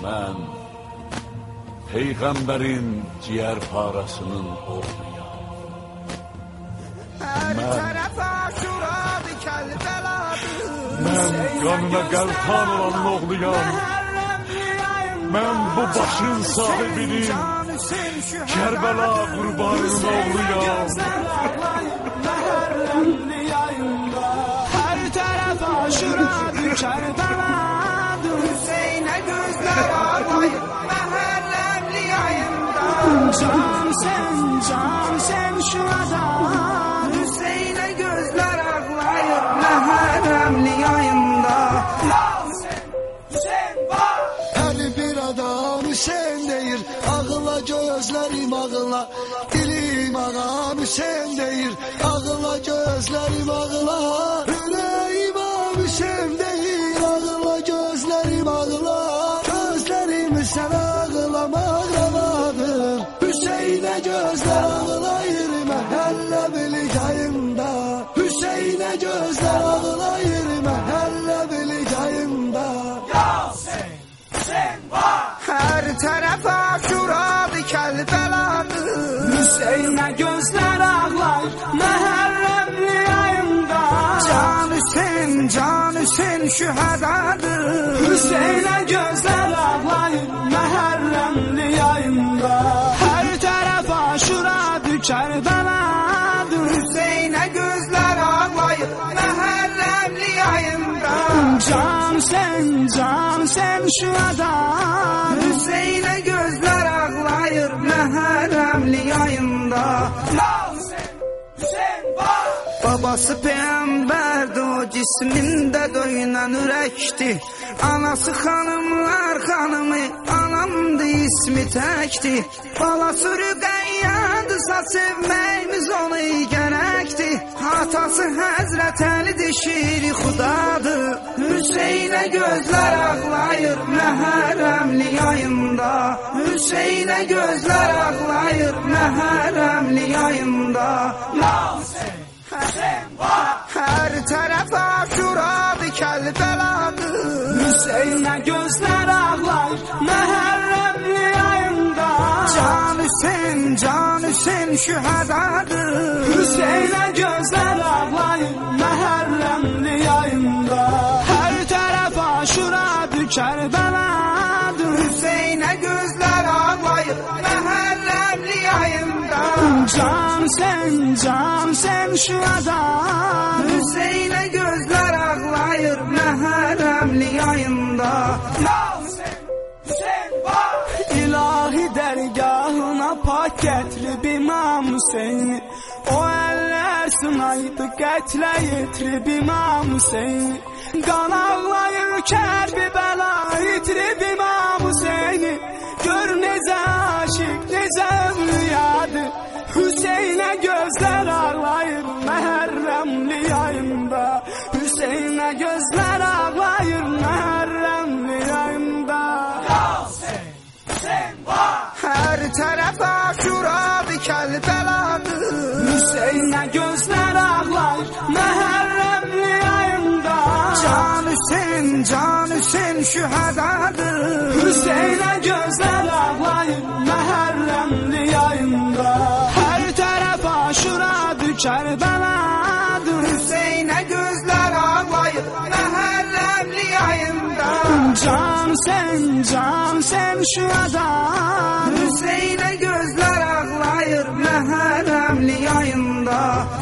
mən Peyğəmbərin ciyər parasının oğluyam. Mən qanına qəltan olan oğluyam. Mən bu başın sahibinin Kərbəla qurbanının oğluyam. Hər tərəf aşuradır Kərbeladır. Hüseynə gözlər ağlayır məhərrəmli yayında. Can sen şühada. Hüseynə gözlər ağlayır məhərrəmli yayında. Hər bir adam Hüseyn deyir, ağla gözlərim ağla. Dilim ağam Hüseyn deyir, ağla gözlərim ağla. Ürəyim ağam Hüseyn deyir, ağla gözlərim ağla. Gözlərim sənə ağlamaq ravadır. Hüseynə gözlər ağlayır məhəlləbili yayında. Hüseynə gözlər ağlayır məhəlləbili yayında. Hər tərəf aşuradır Kərbeladır. Hüseynə gözlər ağlayır məhərrəmli yayında. Can Hüseyn şühadadır. Hüseynə gözlər ağlayır məhərrəmli yayında. Hər tərəf aşuradır Kərbeladır. Hüseynə gözlər ağlayır məhərrəmli yayında. Can sen şühada. Hüseynə gözlər ağlayır məhərrəmli yayında. Babası peyğəmbərdir, o cismində döyünən ürəkdir. Anası xanımlar xanımı, anamdır ismi təkdir. Balası Rüqəyyədirsə sevməyimiz onu gərəkdir. Atası Həzrət Əlidir, şiri xudadır. Hüseynə gözlər ağlayır məhərrəmli yayında. Hüseynə gözlər ağlayır məhərrəmli yayında. Hər tərəf aşuradır Kərbeladır. Hüseynə gözlər ağlayır məhərrəmli yayında. Can Hüseyn şühadadır. Hüseynə gözlər ağlayır məhərrəmli yayında. Hər tərəf aşuradır Kərbeladır. Hüseynə gözlər ağlayır məhərrəmli yayında. Can sen şühada. Hüseynə gözlər ağlayır məhərrəmli yayında. İlahi dərgahına pak gətirib İmam Hüseyni. O əllər sınaydı qətlə yetirib İmam Hüseyni. Qan ağlayır Kərbəla itirib İmam Hüseyni. Gör necə aşiq, necə övliyadır. Hüseynə gözlər ağlayır məhərrəmli yayında. Hüseynə gözlər ağlayır məhərrəmli yayında. Hər tərəf aşuradır Kərbeladır. Hüseynə gözlər ağlayır məhərrəmli yayında. Can Hüseyn şühadadır. Hüseynə gözlər ağlayır məhərrəmli yayında. Hər tərəf aşuradır Kərbeladır. Hüseynə gözlər ağlayır məhərrəmli yayında. Can sen şühada. Hüseynə gözlər ağlayır məhərrəmli yayında.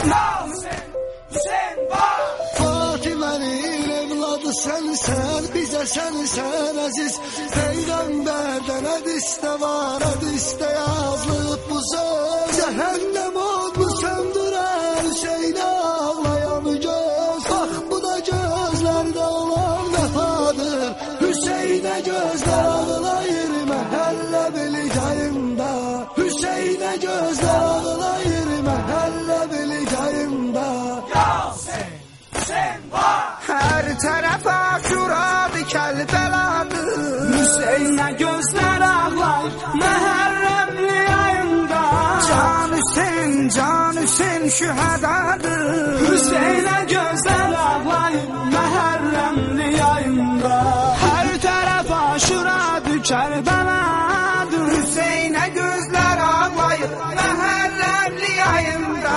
Fatimənin evladı sənsən, bizə sənsən əziz. Peyğəmbərdən hədisdə var, hədisdə yazılıb bu söz. Cəhənnəm odlu söndürər Hüseynə ağlayan göz. Bax bu da gözlərdə olan vəfadır. Hüseynə gözlər ağlayır məhəlləbili yayında. Hüseynə gözlər ağlayır məhəlləbili yayında. Hər tərəf aşuradır Kərbeladır. Hüseynə gözlər ağlayır məhərrəmli yayında. Can Hüseyn şühadadır. Hüseynə gözlər ağlayır məhərrəmli yayında. Hər tərəf aşuradır Kərbeladır. Hüseynə gözlər ağlayır məhərrəmli yayında.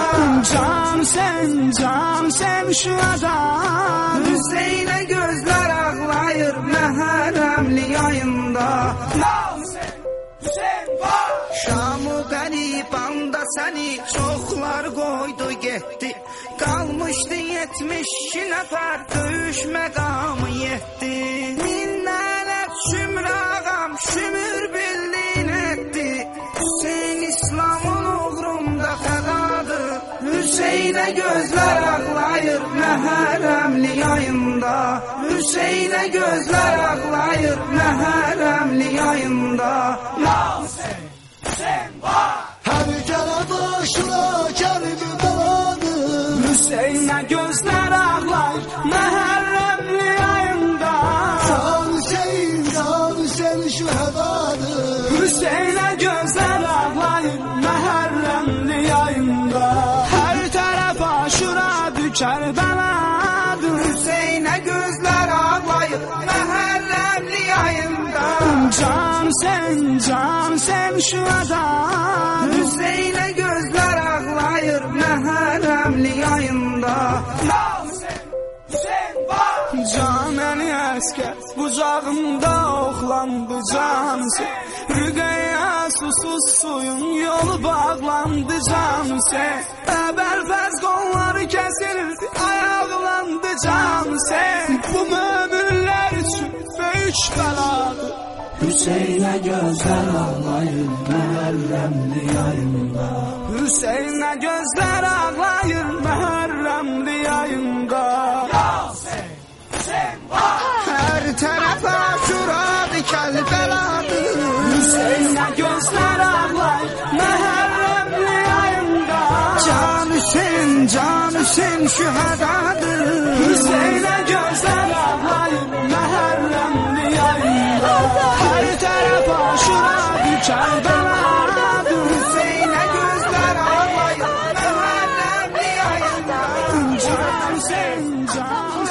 Can sen şühada. Hüseynə gözlər ağlayır məhərrəmli yayında. Şamı qəribanda səni çoxlar qoydu getdi. Qalmışdı 72 nəfər döyüş məqamı yetdi. Minnələr şümür ağam şümür bildin etdi. Hüseyn İslamın uğrunda fədadır. Hüseynə gözlər ağlayır məhərrəmli yayında. Hüseynə gözlər ağlayır məhərrəmli yayında. Hər tərəf aşura Kərbeladır. Hüseynə gözlər ağlayır məhərrəmli yayında. Can Hüseyn şühədadır. Hüseynə gözlər ağlayır məhərrəmli yayında. Hər tərəf aşuradır Kərbeladır. Hüseynə gözlər ağlayır məhərrəmli yayında. Can sen şühada. Hüseynə gözlər ağlayır məhərrəmli yayında. Can Əli Əskər qucağında oxlandı can sen. Rüqəyə susuz suyun yolu bağlandı can sen. Əbəlfəz qolları kəsildi ayaqlandı can sen. Bu möminlər üçün böyük bəladır. Hüseynə gözlər ağlayır məhərrəmli yayında. Hüseynə gözlər ağlayır məhərrəmli yayında. Hər tərəf aşuradır Kərbeladır. Hüseynə gözlər ağlayır məhərrəmli yayında. Can Hüseyn şühədadır. Hüseynə gözlər ağlayır məhərrəmli yayında. Hər tərəf aşuradır Kərbeladır. Hüseynə gözlər ağlayır məhərrəmli yayında. Can